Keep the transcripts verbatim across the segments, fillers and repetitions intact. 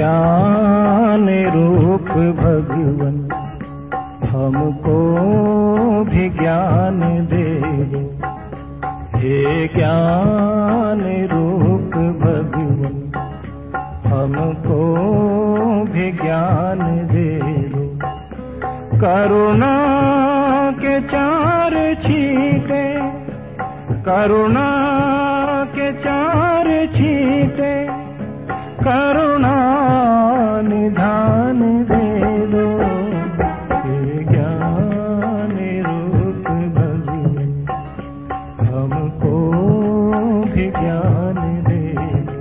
ज्ञान रूप भगवन हमको भी ज्ञान दे दो। हे ज्ञान रूप भगवन हमको भी ज्ञान दे दो। करुणा के चार छींटे, करुणा के चार छींटे, करुणा निधान दे दो। हे ज्ञान रूप भगवन हमको भी ज्ञान दे दो।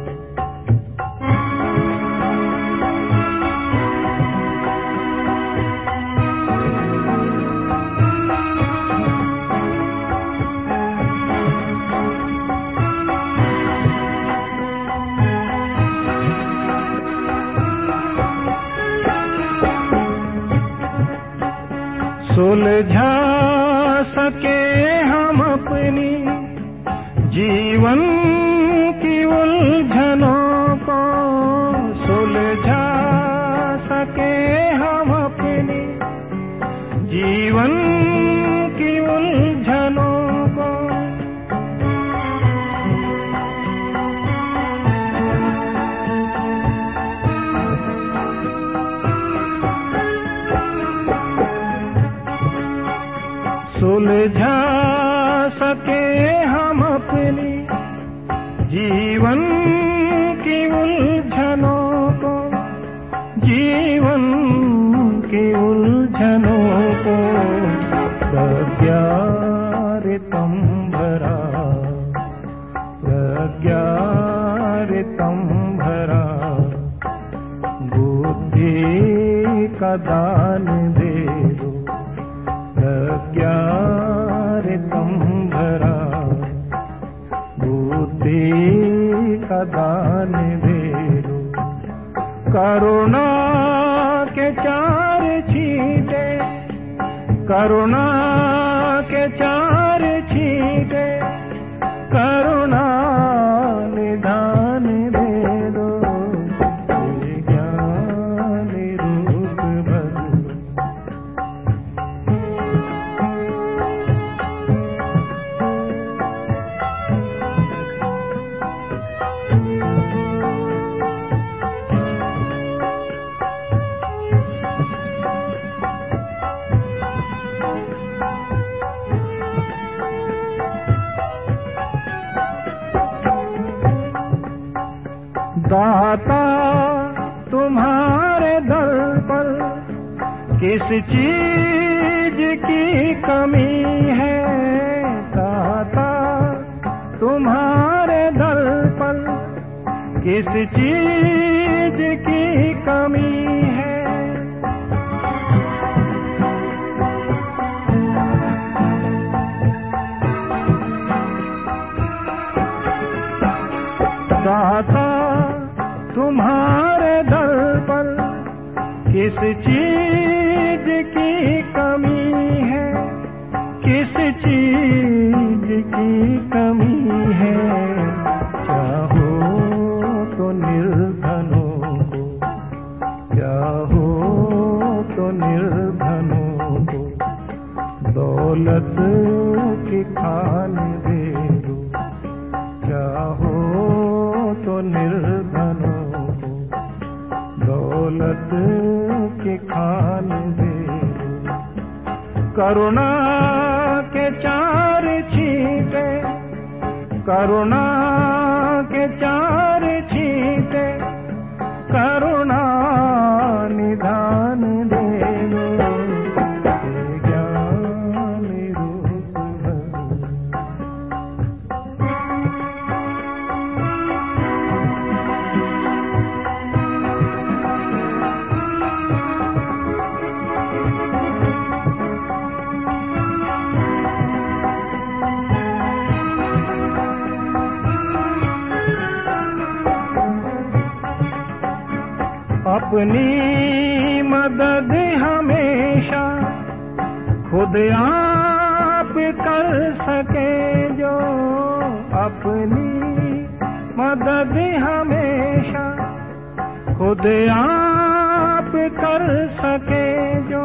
सुलझा सके हम अपनी जीवन की उलझनों को, सुलझा सके हम अपनी जीवन की उलझनों को। सुलझा सके हम अपनी जीवन की उलझनों को, जीवन की उलझनों को। प्रज्ञारितम भरा, प्रज्ञारितम भरा, बुद्धि का दान दे दो। प्रज्ञारितम भरा, बुद्धि का दान दे दो। करुणा के चार छींटे, करुणा के चार छींटे, करुणा निधान दे दो। हे ज्ञान रूप भगवन दाता तुम्हारे दर पर किस चीज की कमी है। दाता तुम्हारे दर पर किस चीज की कमी है। दाता तुम्हारे दर पर किस चीज की कमी है, किस चीज की कमी है। चाहो तो निर्धनों को, चाहो तो निर्धनों को दौलत की खान दे दो। चाहो तो निर्धनों को दौलत की खान दे दो। करुणा के चार छींटे, करुणा के चार छींटे, करुणा निधान दे दो। हे ज्ञान रूप भगवन अपनी मदद हमेशा खुद आप कर सके जो, अपनी मदद हमेशा खुद आप कर सके जो,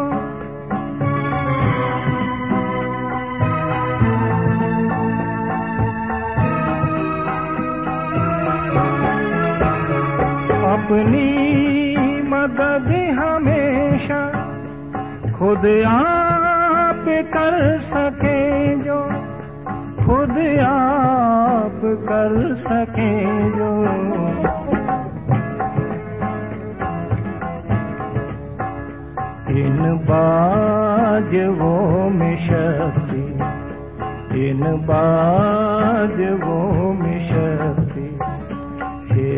अपनी मदद हमेशा खुद आप कर सके जो, खुद आप कर सके जो। इन बाजवों में शक्ति, इन बाजवों में शक्ति, हे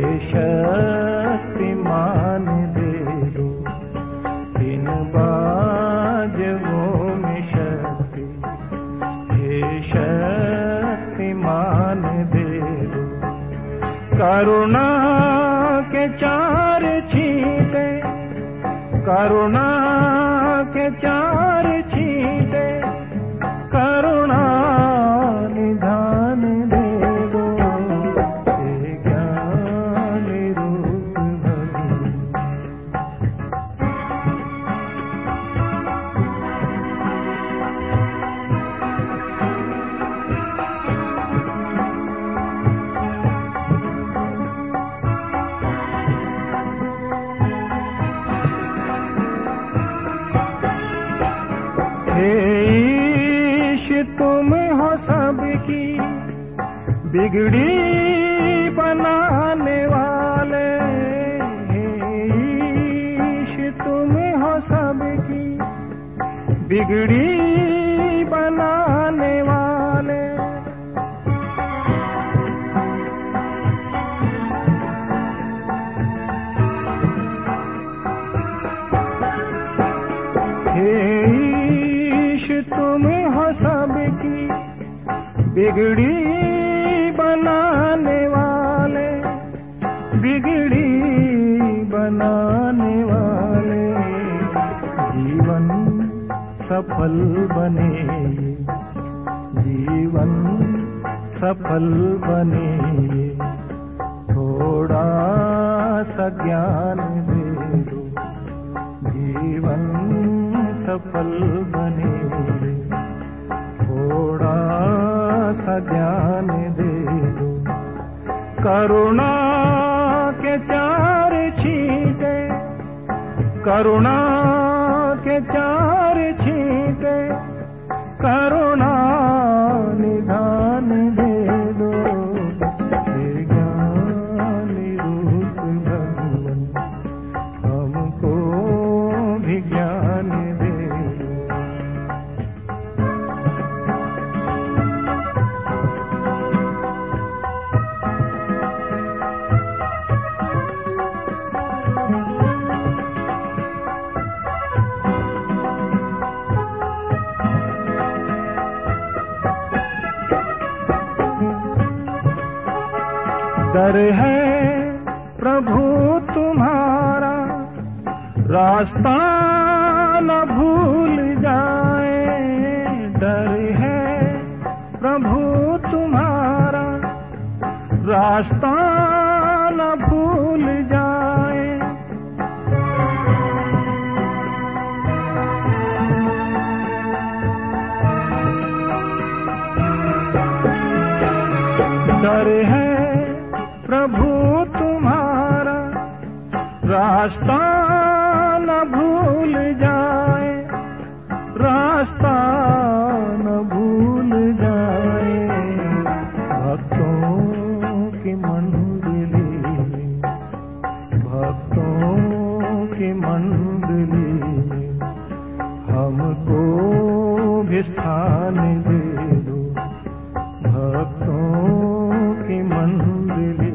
शक्तिमान दे दो। इन बाजवों में शक्ति, हे शक्तिमान दे दो। करुणा के चार छींटे, करुणा के चार छींटे, करुणा निधान दे दो। हे ज्ञान रूप भगवान, हे ईश तुम हो सबकी बिगड़ी बनाने वाले। हे ईश तुम हो सबकी बिगड़ी बनाने वाले। हे तुम हो सबकी बिगड़ी बनाने वाले, बिगड़ी बनाने वाले। जीवन सफल बने, जीवन सफल बने, थोड़ा सा ज्ञान दे दो। जीवन सफल बने, थोड़ा सा ज्ञान दे दो। करुणा के चार छींटे, करुणा के चार छींटे, करुणा निधान दे दो। हे ज्ञान रूप भगवान, हमको भी ज्ञान दे दो। डर है प्रभु तुम्हारा, रास्ता न भूल जाए। डर है प्रभु तुम्हारा, रास्ता न भूल जाए। डर है प्रभु तुम्हारा, रास्ता न भूल जाए, रास्ता न भूल जाए। भक्तों की मंडली, भक्तों की मंडली, हमको भी स्थान दे दो। भक्तों की मंडली,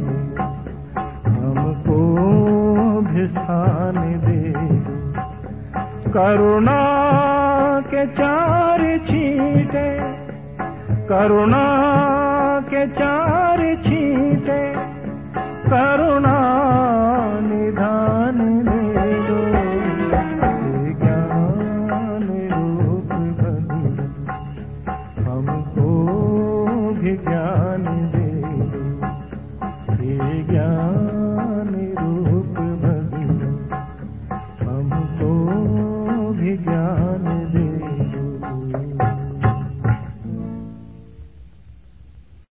हमको भी स्थान दे दो। करुणा के चार छींटे, करुणा के चार छींटे, करुणा निधान दे दो। हे ज्ञान रूप भगवान, हमको भी